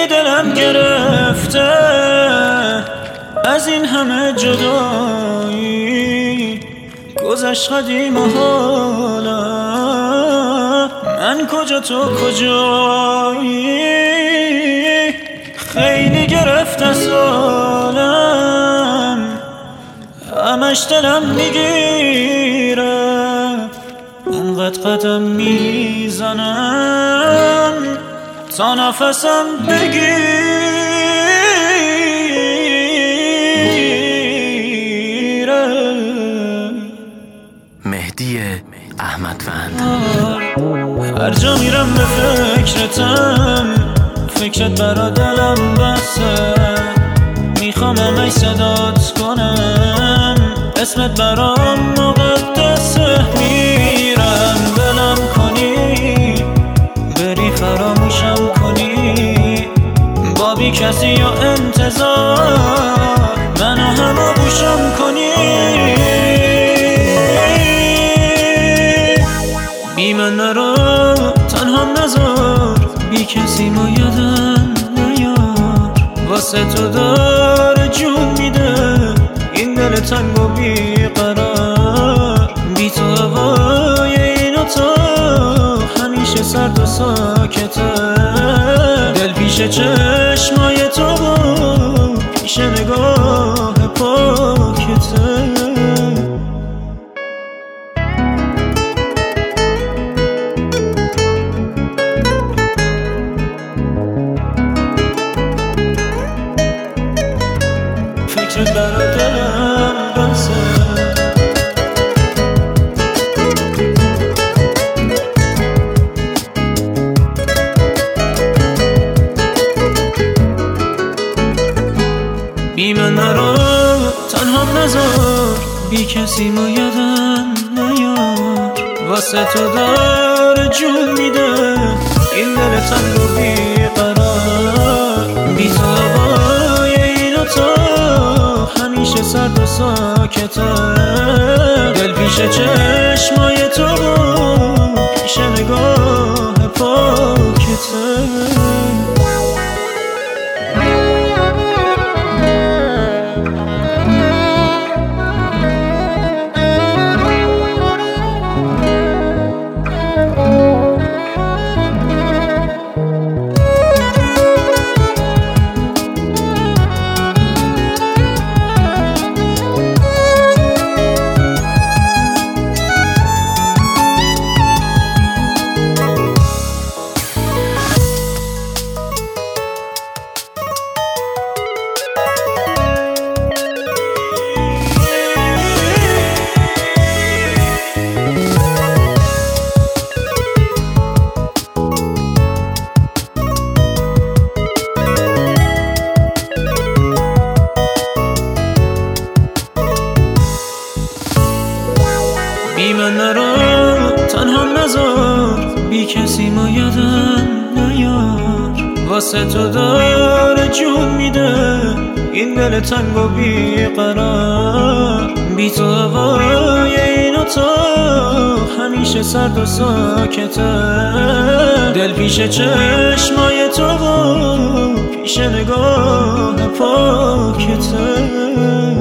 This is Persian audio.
خیلی دلم گرفته از این همه جدایی، گذشت قدیم و حالا من کجا تو کجایی. خیلی گرفته سالم، همش دلم میگیره، انقدر قدم میزنم تا نفسم بگیره. مهدی احمدوند. هر جا میرم به فکرتم، فکرت برا دلم بسه، میخوام همش صدات کنم، اسمت برام مقدسه. میرم بلم کنی، بری فراموشم کنی، با بی کسی یا انتظار منو همو گوشم کنی. بی من نرو تنها نذار، بی کسی ما یادم نیار، واسه تو داره جون میده این دل تنگ و بی قرار. بی تو هوای این اتاق همیشه سرد و ساکته، دل پیش چشمای تو و پیش نگاه پاکته. فکرت برا دلم بسه، بی من نرو تنها نذار، بی کسی ما یادم نیار، واسه تو داره جون میده این دل تنگ و بی قرار. بی تو هوای این اتاق همیشه سرد و ساکته، دل پیش چشمای تو و پیش نگاه پاکته. بی من نرو تنها نذار، بی کسی ما یادم نیار، واسه تو داره جون میده این دل تنگ و بی قرار. بی تو هوای این اتاق همیشه سرد و ساکته، دل پیش چشمای تو و پیش نگاه پاکته.